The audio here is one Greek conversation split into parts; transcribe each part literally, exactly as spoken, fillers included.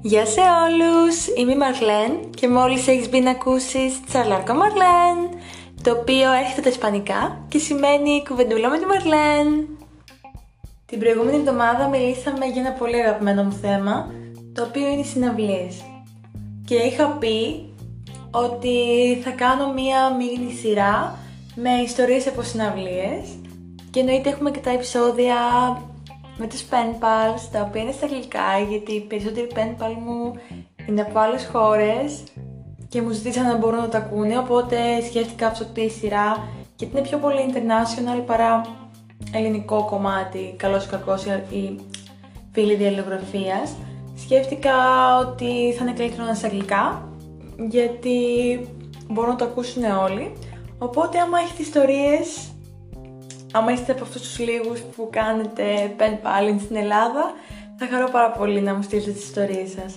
Γεια σε όλους, είμαι η Μαρλέν και μόλις έχεις μπει να ακούσεις Τσαρλάρκο Μαρλέν, το οποίο έρχεται τα ισπανικά και σημαίνει κουβεντούλα με τη Μαρλέν. Την προηγούμενη εβδομάδα μιλήσαμε για ένα πολύ αγαπημένο μου θέμα, το οποίο είναι οι συναυλίες. Και είχα πει ότι θα κάνω μία μίνι σειρά με ιστορίες από συναυλίες και εννοείται έχουμε και τα επεισόδια με τους pen pals, τα οποία είναι στα αγγλικά, γιατί οι περισσότεροι pen pal μου είναι από άλλες χώρες και μου ζητήσαν να μπορούν να τα ακούνε, οπότε σκέφτηκα αυτή η σειρά γιατί είναι πιο πολύ international παρά ελληνικό κομμάτι, καλός ή κακός ή φίλη διαλληλογραφίας. Σκέφτηκα ότι θα είναι καλύτερο να είναι στα αγγλικά, γιατί μπορούν να το ακούσουν όλοι, οπότε άμα έχετε ιστορίες, άμα είστε από αυτούς τους λίγους που κάνετε pen paling στην Ελλάδα, θα χαρώ πάρα πολύ να μου στείλετε τις ιστορίες σας.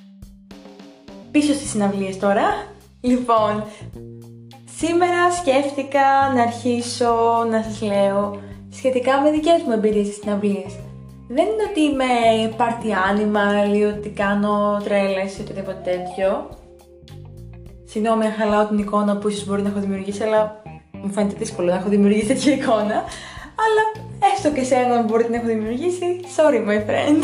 Πίσω στις συναυλίες τώρα. Λοιπόν, σήμερα σκέφτηκα να αρχίσω να σας λέω σχετικά με δικές μου εμπειρίες στις συναυλίες. Δεν είναι ότι είμαι party animal ή ότι κάνω τρέλες ή οτιδήποτε τέτοιο. Συγγνώμη αν χαλάω την εικόνα που ίσως μπορεί να έχω δημιουργήσει, αλλά μου φαίνεται δύσκολο να έχω δημιουργήσει τέτοια εικόνα. Αλλά έστω και σε έναν μπορεί να έχω δημιουργήσει, sorry my friend.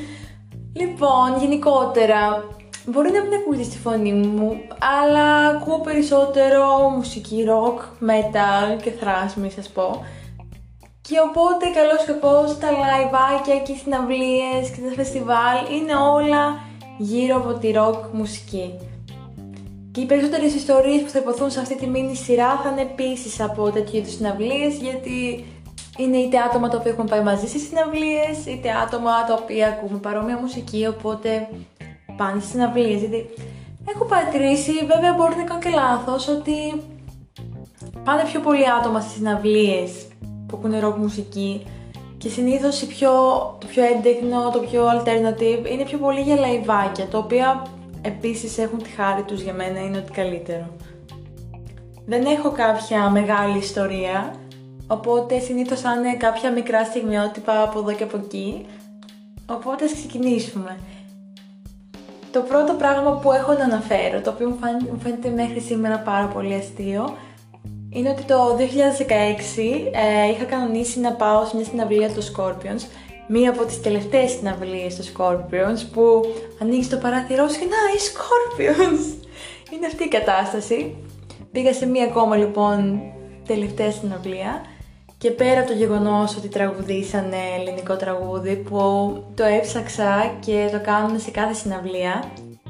Λοιπόν, γενικότερα, μπορεί να μην ακούγεται στη φωνή μου, αλλά ακούω περισσότερο μουσική rock, metal και thrash, μη σας πω. Και οπότε, καλώς και κακώς, τα liveάκια και οι συναυλίες και τα φεστιβάλ είναι όλα γύρω από τη rock μουσική. Και οι περισσότερες ιστορίες που θα υποθούν σε αυτή τη μίνι σειρά θα είναι επίσης από τέτοιου είδους συναυλίες, γιατί είναι είτε άτομα τα οποία έχουν πάει μαζί στις συναυλίες, είτε άτομα τα οποία ακούμε παρόμοια μουσική, οπότε πάνε στις συναυλίες. Γιατί έχω παρατηρήσει, βέβαια μπορεί να κάνω και λάθος, ότι πάνε πιο πολλοί άτομα στις συναυλίες που ακούνε rock μουσική και συνήθως πιο, το πιο έντεχνο, το πιο alternative είναι πιο πολύ για λαϊβάκια, τα οποία επίσης έχουν τη χάρη τους, για μένα είναι ότι καλύτερο. Δεν έχω κάποια μεγάλη ιστορία, οπότε συνήθως θα είναι κάποια μικρά στιγμιότυπα από εδώ και από εκεί, οπότε ας ξεκινήσουμε. Το πρώτο πράγμα που έχω να αναφέρω, το οποίο μου φαίνεται μέχρι σήμερα πάρα πολύ αστείο, είναι ότι το δύο χιλιάδες δεκαέξι ε, είχα κανονίσει να πάω σε μια συναυλία του Scorpions, μία από τις τελευταίες συναυλίες του Scorpions, που ανοίγει το παράθυρό σου και να, οι Scorpions! Είναι αυτή η κατάσταση. Πήγα σε μία ακόμα λοιπόν τελευταία συναυλία και πέρα από το γεγονός ότι τραγουδήσανε ελληνικό τραγούδι, που το έψαξα και το κάνουν σε κάθε συναυλία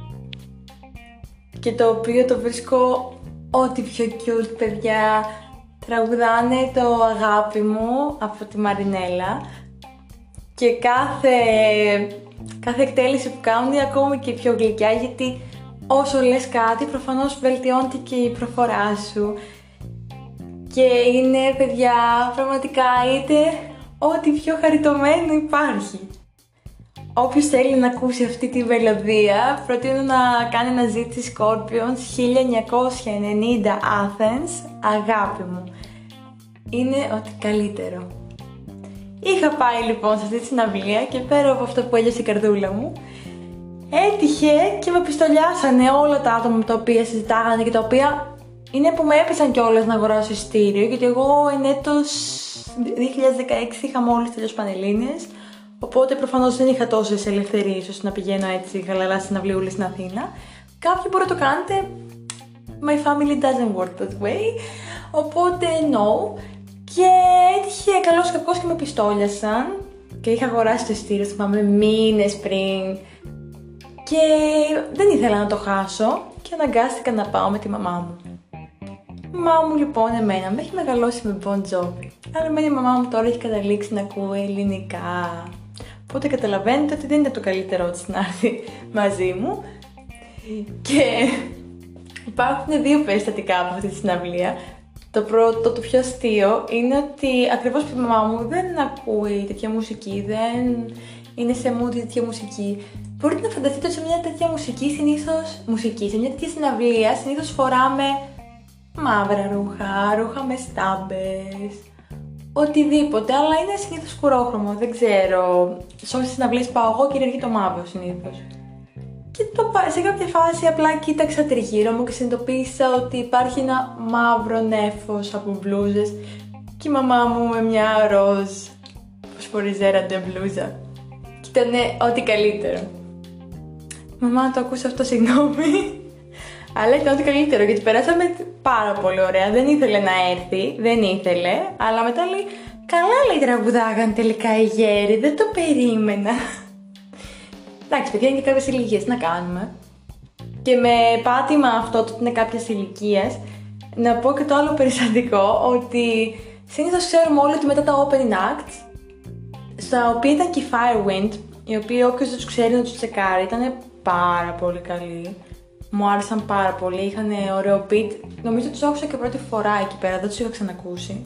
και το οποίο το βρίσκω ό,τι πιο cute, παιδιά. Τραγουδάνε το αγάπη μου από τη Μαρινέλα και κάθε, κάθε εκτέλεση που κάνουν είναι ακόμη και πιο γλυκιά, γιατί όσο λες κάτι προφανώς βελτιώνεται και η προφορά σου και είναι, παιδιά, πραγματικά είτε ό,τι πιο χαριτωμένο υπάρχει. Όποιος θέλει να ακούσει αυτή τη μελωδία, προτείνω να κάνει αναζήτηση Scorpions χίλια εννιακόσια ενενήντα Athens, αγάπη μου. Είναι ό,τι καλύτερο. Είχα πάει λοιπόν σε αυτή τη συναυλία και πέρα από αυτό που έλειωσε η καρδούλα μου, έτυχε και με πιστολιάσανε όλα τα άτομα με τα οποία συζητάγανε και τα οποία είναι που με έπεισαν κιόλας να αγοράσω εισιτήριο, γιατί εγώ εν έτος δύο χιλιάδες δεκαέξι είχα μόλις τελειώσει Πανελλήνιες, οπότε προφανώς δεν είχα τόσες ελευθερίες ώστε να πηγαίνω έτσι χαλαρά συναυλιούλες στην Αθήνα. Κάποιοι μπορεί να το κάνετε, my family doesn't work that way, οπότε no. Και έτυχε καλώς κακώς και με πιστόλιασαν και είχα αγοράσει το εισιτήριο, θυμάμαι, μήνες πριν και δεν ήθελα να το χάσω και αναγκάστηκα να πάω με τη μαμά μου. Η μαμά μου λοιπόν εμένα με έχει μεγαλώσει με Bon Jovi, αλλά εμένα η μαμά μου τώρα έχει καταλήξει να ακούει ελληνικά, οπότε καταλαβαίνετε ότι δεν είναι το καλύτερό της να έρθει μαζί μου. Και υπάρχουν δύο περιστατικά από αυτή τη συναυλία. Το πρώτο, το πιο αστείο, είναι ότι ακριβώς που η μαμά μου δεν ακούει τέτοια μουσική, δεν είναι σε mood τέτοια μουσική. Μπορείτε να φανταστείτε ότι σε μια τέτοια μουσική συνήθως, μουσική, σε μια τέτοια συναυλία συνήθως φοράμε μαύρα ρούχα, ρούχα με στάμπες, οτιδήποτε, αλλά είναι συνήθως κουρόχρωμο, δεν ξέρω. Σε όσες συναυλίες πάω εγώ κυριαρχεί το μαύρο συνήθως. το, σε κάποια φάση απλά κοίταξα τριγύρω μου και συνειδητοποίησα ότι υπάρχει ένα μαύρο νέφος από μπλούζες και η μαμά μου με μια ροζ φωσφοριζέραντε μπλούζα. Και ήταν ό,τι καλύτερο. Μαμά, το ακούσα αυτό, συγγνώμη. Αλλά ήταν ό,τι καλύτερο γιατί περάσαμε πάρα πολύ ωραία. Δεν ήθελε να έρθει, δεν ήθελε, αλλά μετά λέει, καλά λέει τραγουδάγαν τελικά οι γέροι, δεν το περίμενα. Εντάξει, παιδιά, είναι και κάποιες ηλικίες, τι να κάνουμε. Και με πάτημα αυτό ότι είναι κάποιες ηλικίες, να πω και το άλλο περιστατικό, ότι συνήθως ξέρουμε όλοι ότι μετά τα opening acts, στα οποία ήταν και η Firewind, οι οποίοι όποιος δεν τους ξέρει να τους τσεκάρει, ήταν πάρα πολύ καλοί. Μου άρεσαν πάρα πολύ, είχαν ωραίο beat. Νομίζω τους άκουσα και πρώτη φορά εκεί πέρα, δεν τους είχα ξανακούσει.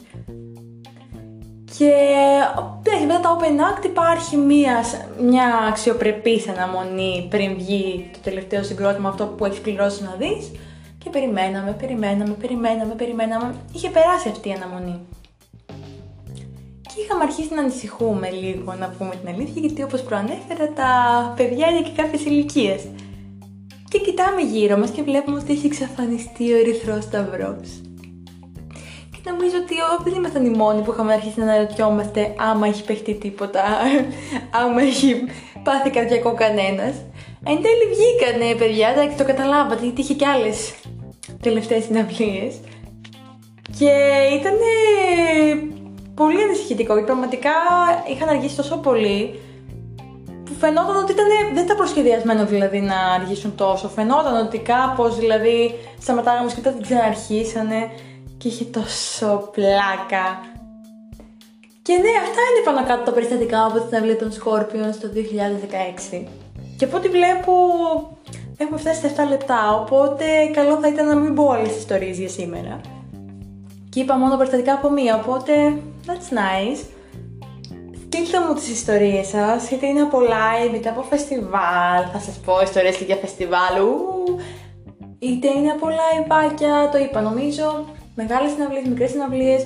Και ναι, μετά τα open act υπάρχει μια, μια αξιοπρεπής αναμονή πριν βγει το τελευταίο συγκρότημα, αυτό που έχει πληρώσει να δεις. Και περιμέναμε, περιμέναμε, περιμέναμε, περιμέναμε. Είχε περάσει αυτή η αναμονή. Και είχαμε αρχίσει να ανησυχούμε λίγο, να πούμε την αλήθεια, γιατί όπως προανέφερα, τα παιδιά είναι και κάποιες ηλικίες. Και κοιτάμε γύρω μας και βλέπουμε ότι έχει εξαφανιστεί ο Ερυθρός Σταυρός. Και νομίζω ότι δεν ήμασταν οι μόνοι που είχαμε αρχίσει να αναρωτιόμαστε άμα έχει παιχτεί τίποτα, άμα έχει πάθει καρδιακό κανένας. Εν τέλει βγήκανε, παιδιά, εντάξει, το καταλάβατε, γιατί είχε κι άλλες τελευταίες συναυλίες. Και ήταν πολύ ανησυχητικό, γιατί πραγματικά είχαν αργήσει τόσο πολύ, που φαινόταν ότι ήταν, δεν ήταν προσχεδιασμένο δηλαδή να αργήσουν τόσο. Φαινόταν ότι κάπως δηλαδή σταματάγαμε και μετά την ξαναρχίσανε και είχε τόσο πλάκα. Και ναι, αυτά είναι πάνω κάτω τα περιστατικά από την συναυλία των Scorpions το δύο χιλιάδες δεκαέξι. Και από ό,τι βλέπω έχουμε φτάσει στα επτά λεπτά, οπότε καλό θα ήταν να μην πω όλες τις ιστορίες για σήμερα. Και είπα μόνο περιστατικά από μία, οπότε that's nice. Στείλτε μου τις ιστορίες σας, είτε είναι από live, είτε από φεστιβάλ, θα σας πω ιστορίες και για φεστιβάλ, ου, είτε είναι από liveάκια, το είπα νομίζω, μεγάλες συναυλίες, μικρές συναυλίες,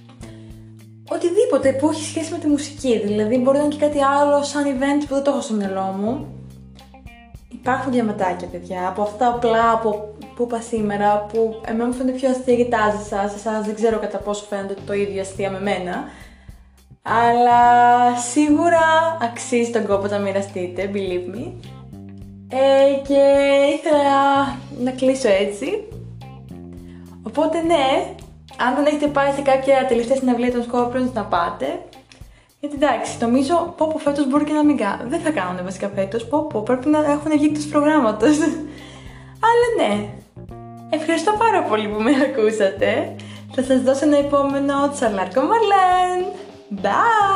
οτιδήποτε που έχει σχέση με τη μουσική, δηλαδή μπορεί να είναι και κάτι άλλο σαν event που δεν το έχω στο μυαλό μου. Υπάρχουν διαματάκια, παιδιά, από αυτά απλά από, που είπα σήμερα, που εμένα μου φαίνεται πιο αστεία γιατί σας, εσάς δεν ξέρω κατά πόσο φαίνεται το ίδιο αστεία με μένα. Αλλά σίγουρα αξίζει τον κόπο να μοιραστείτε, believe me. Ε, και ήθελα να κλείσω έτσι. Οπότε ναι, αν δεν έχετε πάει σε κάποια τελευταία συναυλία των Scorpions να πάτε. Γιατί εντάξει, νομίζω πω πω φέτος μπορεί και να μην κάνουν. Δεν θα κάνουν βασικά φέτος, πω πω πρέπει να έχουν βγει εκτός προγράμματος. Αλλά ναι, ευχαριστώ πάρα πολύ που με ακούσατε. Θα σας δώσω ένα επόμενο Τσαρλάρκο Μαρλέν. Bye!